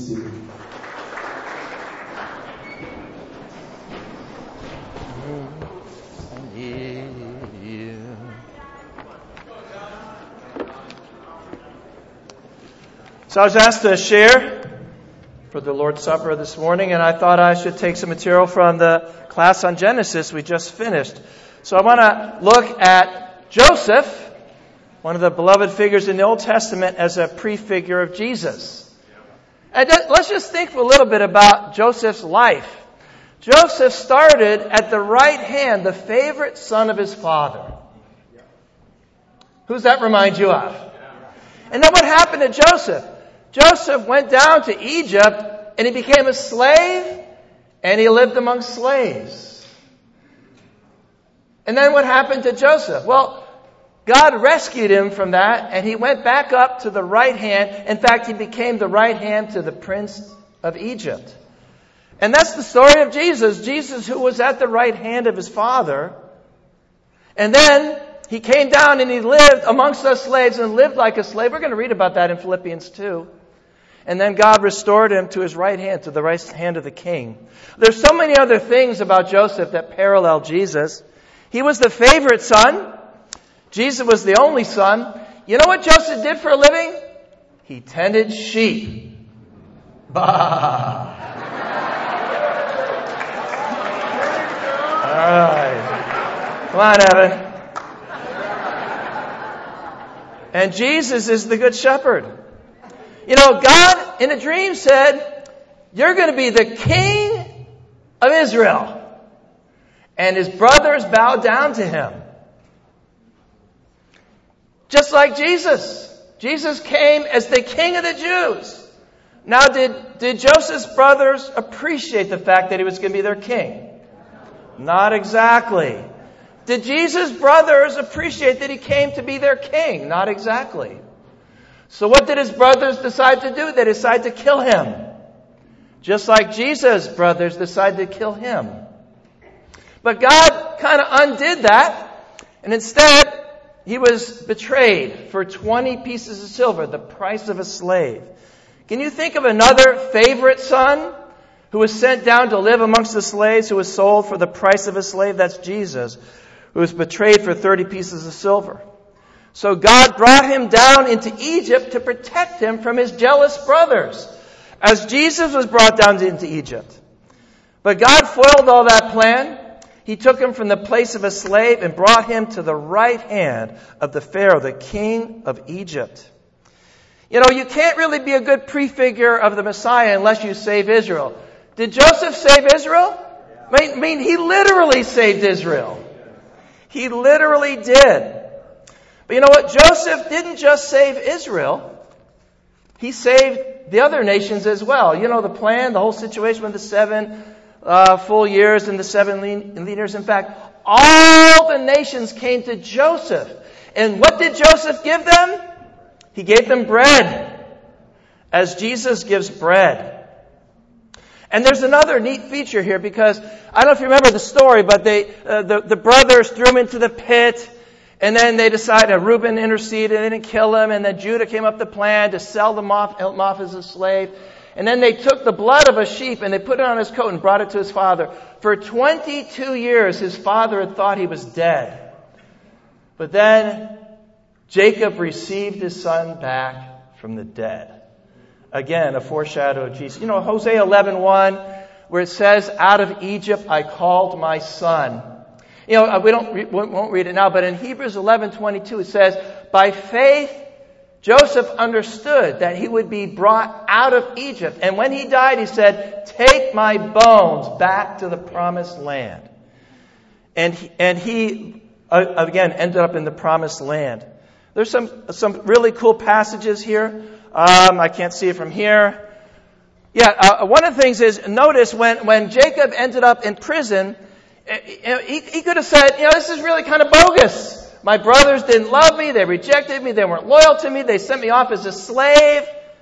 seated. So I was asked to share for the Lord's Supper this morning, and I thought I should take some material from the class on Genesis we just finished. So I want to look at Joseph, one of the beloved figures in the Old Testament, as a prefigure of Jesus. And let's just think for a little bit about Joseph's life. Joseph started at the right hand, the favorite son of his father. Who's that remind you of? And then what happened to Joseph? Joseph went down to Egypt and he became a slave and he lived among slaves. And then what happened to Joseph? Well, God rescued him from that and he went back up to the right hand. In fact, he became the right hand to the prince of Egypt. And that's the story of Jesus. Jesus, who was at the right hand of his father. And then he came down and he lived amongst us slaves and lived like a slave. We're going to read about that in Philippians 2. And then God restored him to his right hand, to the right hand of the king. There's so many other things about Joseph that parallel Jesus. He was the favorite son. Jesus was the only son. You know what Joseph did for a living? He tended sheep. Bah! All right. Come on, Evan. And Jesus is the good shepherd. You know, God in a dream said, you're going to be the king of Israel. And his brothers bowed down to him. Just like Jesus. Jesus came as the king of the Jews. Now, did Joseph's brothers appreciate the fact that he was going to be their king? Not exactly. Did Jesus' brothers appreciate that he came to be their king? Not exactly. So what did his brothers decide to do? They decided to kill him. Just like Jesus' brothers decided to kill him. But God kind of undid that. And instead, he was betrayed for 20 pieces of silver, the price of a slave. Can you think of another favorite son who was sent down to live amongst the slaves, who was sold for the price of a slave? That's Jesus, who was betrayed for 30 pieces of silver. So God brought him down into Egypt to protect him from his jealous brothers, as Jesus was brought down into Egypt. But God foiled all that plan. He took him from the place of a slave and brought him to the right hand of the Pharaoh, the king of Egypt. You know, you can't really be a good prefigure of the Messiah unless you save Israel. Did Joseph save Israel? I mean, he literally saved Israel. He literally did. But you know what? Joseph didn't just save Israel. He saved the other nations as well. You know the plan, the whole situation with the 7 full years and the 7 leaders. In fact, all the nations came to Joseph. And what did Joseph give them? He gave them bread, as Jesus gives bread. And there's another neat feature here, because I don't know if you remember the story, but the brothers threw him into the pit. And then they decided, Reuben interceded, they didn't kill him, and then Judah came up with the plan to sell him off as a slave. And then they took the blood of a sheep and they put it on his coat and brought it to his father. For 22 years, his father had thought he was dead. But then Jacob received his son back from the dead. Again, a foreshadow of Jesus. You know, Hosea 11:1, where it says, out of Egypt I called my son. You know, we won't read it now, but in Hebrews 11:22 it says, by faith Joseph understood that he would be brought out of Egypt. And when he died, he said, take my bones back to the promised land. And he again ended up in the promised land. There's some really cool passages here. I can't see it from here. Yeah, one of the things is, notice when Jacob ended up in prison, he could have said, you know, this is really kind of bogus. My brothers didn't love me. They rejected me. They weren't loyal to me. They sent me off as a slave.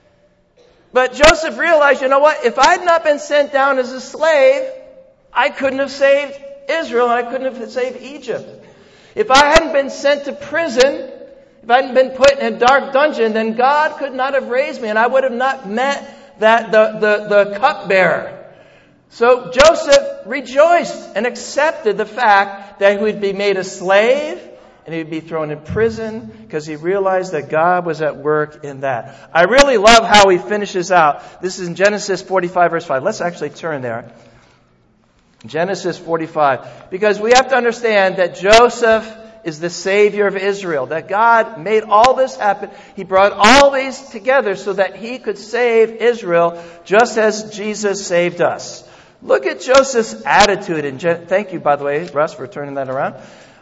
But Joseph realized, you know what? If I had not been sent down as a slave, I couldn't have saved Israel and I couldn't have saved Egypt. If I hadn't been sent to prison, if I hadn't been put in a dark dungeon, then God could not have raised me and I would have not met that the cupbearer. So Joseph rejoiced and accepted the fact that he would be made a slave and he'd be thrown in prison because he realized that God was at work in that. I really love how he finishes out. This is in Genesis 45, verse 5. Let's actually turn there. Genesis 45. Because we have to understand that Joseph is the Savior of Israel. That God made all this happen. He brought all these together so that He could save Israel just as Jesus saved us. Look at Joseph's attitude. Thank you, by the way, Russ, for turning that around.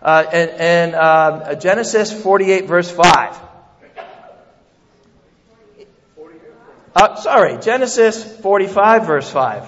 Genesis 48, verse 5. Genesis 45, verse 5.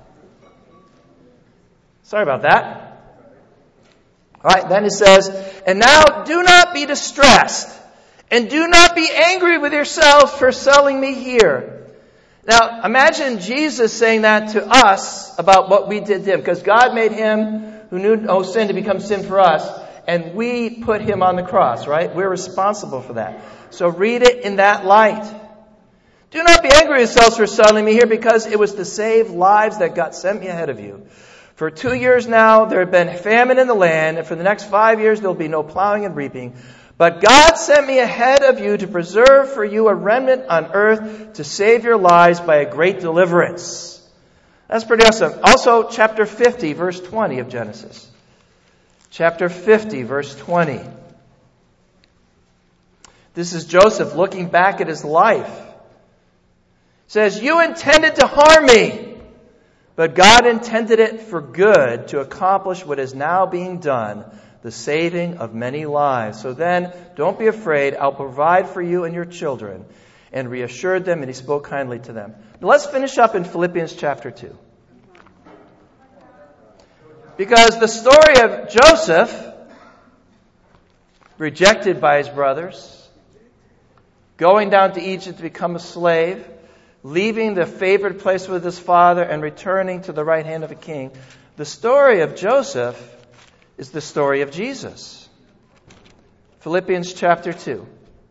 Sorry about that. All right, then it says, "And now do not be distressed, and do not be angry with yourselves for selling me here." Now, imagine Jesus saying that to us about what we did to Him, because God made Him who knew no sin to become sin for us, and we put Him on the cross, right? We're responsible for that. So read it in that light. "Do not be angry with yourselves for selling me here, because it was to save lives that God sent me ahead of you. For 2 years now, there had been famine in the land, and for the next 5 years, there will be no plowing and reaping. But God sent me ahead of you to preserve for you a remnant on earth to save your lives by a great deliverance." That's pretty awesome. Also, chapter 50, verse 20 of Genesis. Chapter 50, verse 20. This is Joseph looking back at his life. It says, "You intended to harm me, but God intended it for good to accomplish what is now being done, the saving of many lives. So then, don't be afraid. I'll provide for you and your children." And reassured them, and he spoke kindly to them. Now let's finish up in Philippians chapter 2. Because the story of Joseph, rejected by his brothers, going down to Egypt to become a slave, leaving the favored place with his father and returning to the right hand of a king. The story of Joseph is the story of Jesus. Philippians chapter 2.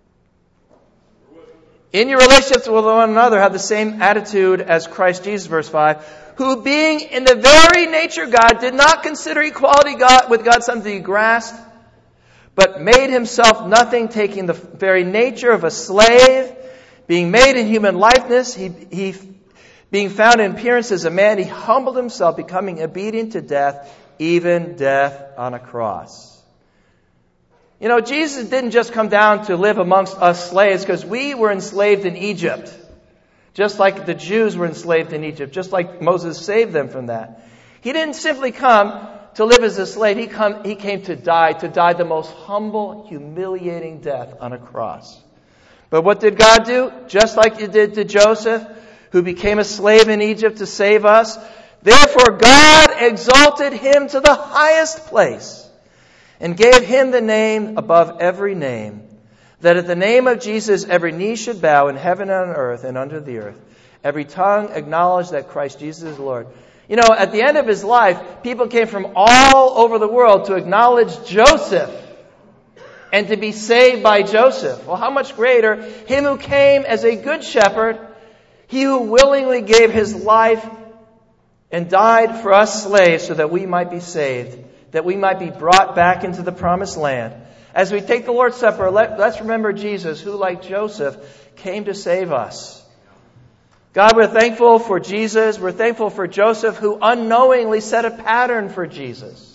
"In your relationships with one another, have the same attitude as Christ Jesus," verse 5, "who being in the very nature God, did not consider equality with God something to be grasped, but made himself nothing, taking the very nature of a slave, being made in human likeness, he being found in appearance as a man, he humbled himself, becoming obedient to death, even death on a cross." You know, Jesus didn't just come down to live amongst us slaves because we were enslaved in Egypt. Just like the Jews were enslaved in Egypt. Just like Moses saved them from that. He didn't simply come to live as a slave. He came to die the most humble, humiliating death on a cross. But what did God do? Just like He did to Joseph, who became a slave in Egypt to save us. "Therefore God exalted Him to the highest place and gave Him the name above every name, that at the name of Jesus every knee should bow in heaven and on earth and under the earth. Every tongue acknowledge that Christ Jesus is Lord." You know, at the end of His life, people came from all over the world to acknowledge Joseph and to be saved by Joseph. Well, how much greater Him who came as a good shepherd, He who willingly gave His life and died for us slaves so that we might be saved, that we might be brought back into the promised land. As we take the Lord's Supper, let's remember Jesus, who, like Joseph, came to save us. God, we're thankful for Jesus. We're thankful for Joseph, who unknowingly set a pattern for Jesus.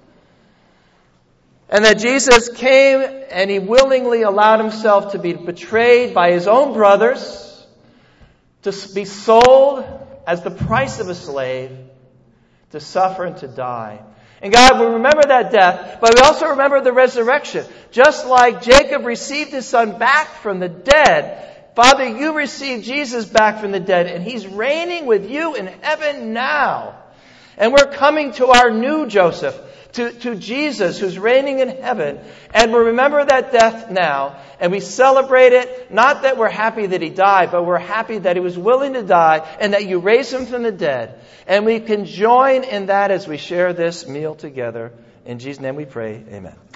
And that Jesus came and He willingly allowed Himself to be betrayed by His own brothers, to be sold as the price of a slave, to suffer and to die. And God, we remember that death, but we also remember the resurrection. Just like Jacob received his son back from the dead, Father, You received Jesus back from the dead, and He's reigning with You in heaven now. And we're coming to our new Joseph, to Jesus, who's reigning in heaven. And we remember that death now, and we celebrate it, not that we're happy that He died, but we're happy that He was willing to die, and that You raised Him from the dead. And we can join in that as we share this meal together. In Jesus' name we pray, amen.